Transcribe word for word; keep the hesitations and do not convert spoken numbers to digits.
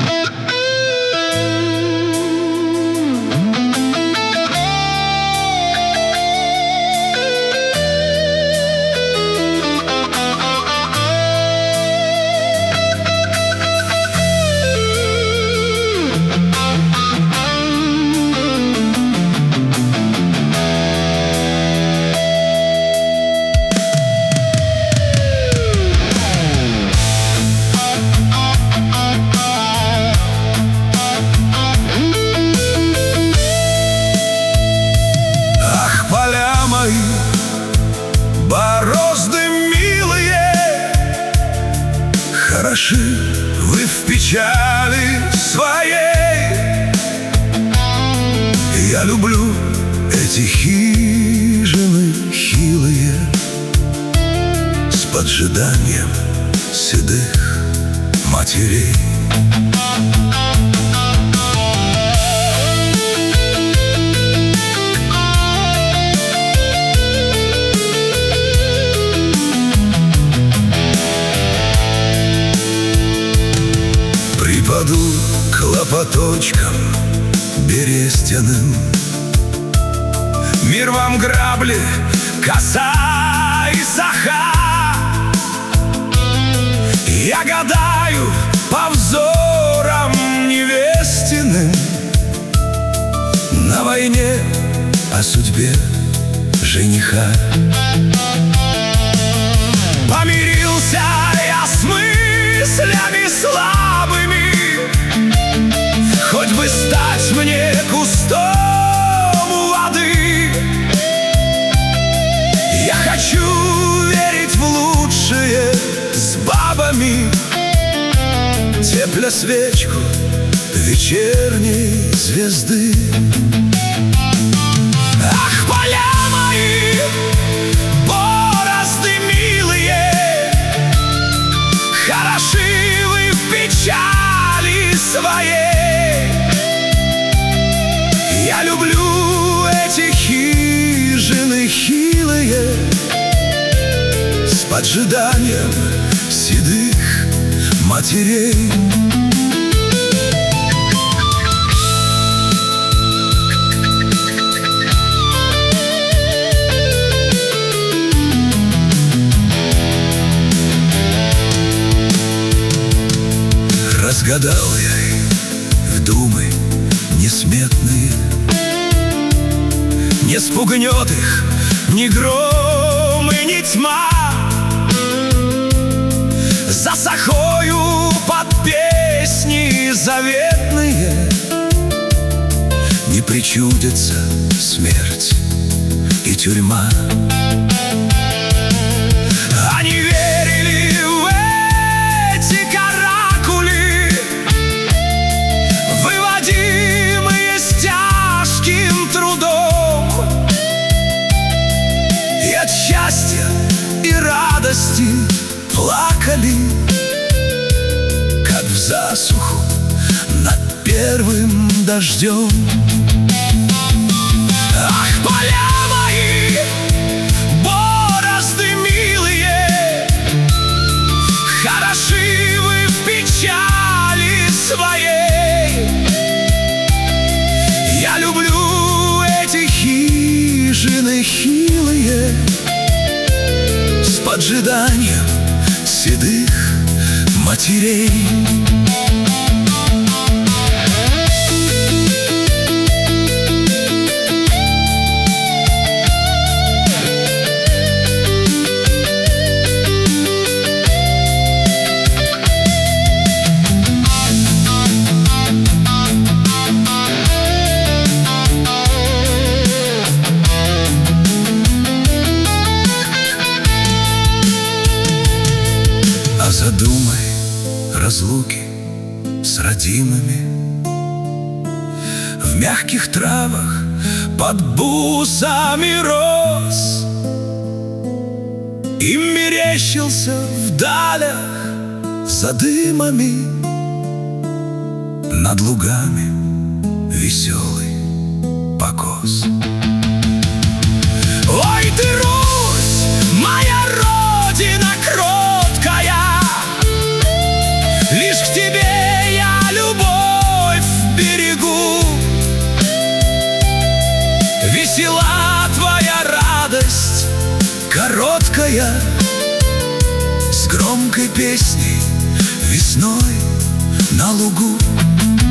Борозды милые, хороши вы в печали своей. Я люблю эти хижины хилые с поджиданием седых матерей. Припаду к лопаточкам берестяным, мир вам грабли, коса и саха. Я гадаю по взорам невестиным на войне о судьбе жениха. Помирился я с мыслями слабыми, хоть бы стать мне кустом у воды. Я хочу верить в лучшее с бабами, тепля свечку вечерней звезды. Ах, поля мои, борозды милые, хороши вы в печали своей. Я люблю эти хижины хилые с поджиданием седых матерей. Разгадал я в думы несметные, не спугнет их ни гром и ни тьма. За сахою под песни заветные не причудится смерть и тюрьма. Они верили в эти каракули, выводимые с тяжким трудом, и от счастья и радости плакали, как в засуху над первым дождем. Ах, поля мои, борозды милые, хороши вы в печали своей. Я люблю эти хижины хилые с поджиданием седых матерей. А задумай разлуки с родимыми в мягких травах под бусами роз. Им мерещился в далях за дымами над лугами веселый покос. Ой, ты, Русь, моя родина кроткая, лишь к тебе я любовь берегу. Весела твоя радость, короткая, с громкой песней весной на лугу.